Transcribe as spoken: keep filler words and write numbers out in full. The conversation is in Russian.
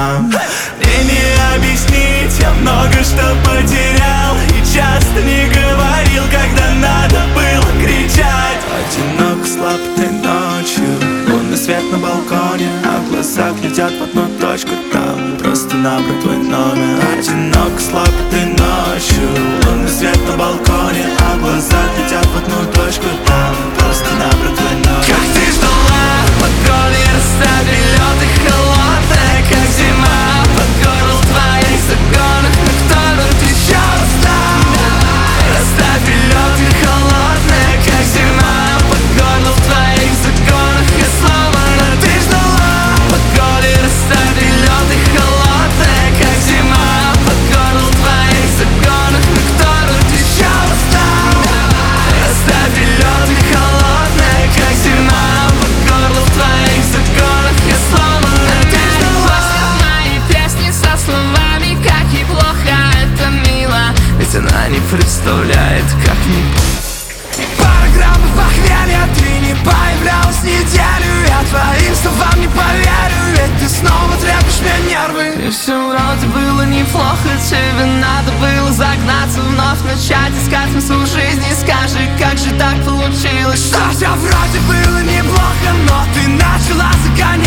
нам. Мне не объяснить, я много что потерял и часто не говорил, когда надо было кричать. Одинок слаб ты ночью, лунный свет на балконе, а в глазах летят в одну точку, там просто набрать твой номер. Одинок слаб ты ночью, лунный свет на балконе, а в глазах летят в одну точку, там просто набрать твой номер. Как ты ждала, под горле растаяли лед и холодная, как зима, под горло в твоих загонах, но кто тут еще устал? Расставь лед и холодная, как зима, под горло в твоих загонах, я сломана. Ты ждала, под горле растаяли лед и холодная, как зима, под горло в твоих загонах, но кто тут еще устал? Расставь лед и холодная, как зима, под горло в твоих загонах, я сломана. Ты ждала мои песни со словами, как ей плохо, это мило, ведь она не представляет, как мне. Пара граммов похмелья, ты не появлялась неделю, я твоим словам не поверю, ведь ты снова трепишь мне нервы. И все вроде было неплохо, тебе надо было загнаться, вновь начать искать смысл жизни. Скажи, как же так получилось, что все вроде было неплохо, но ты начала загонять.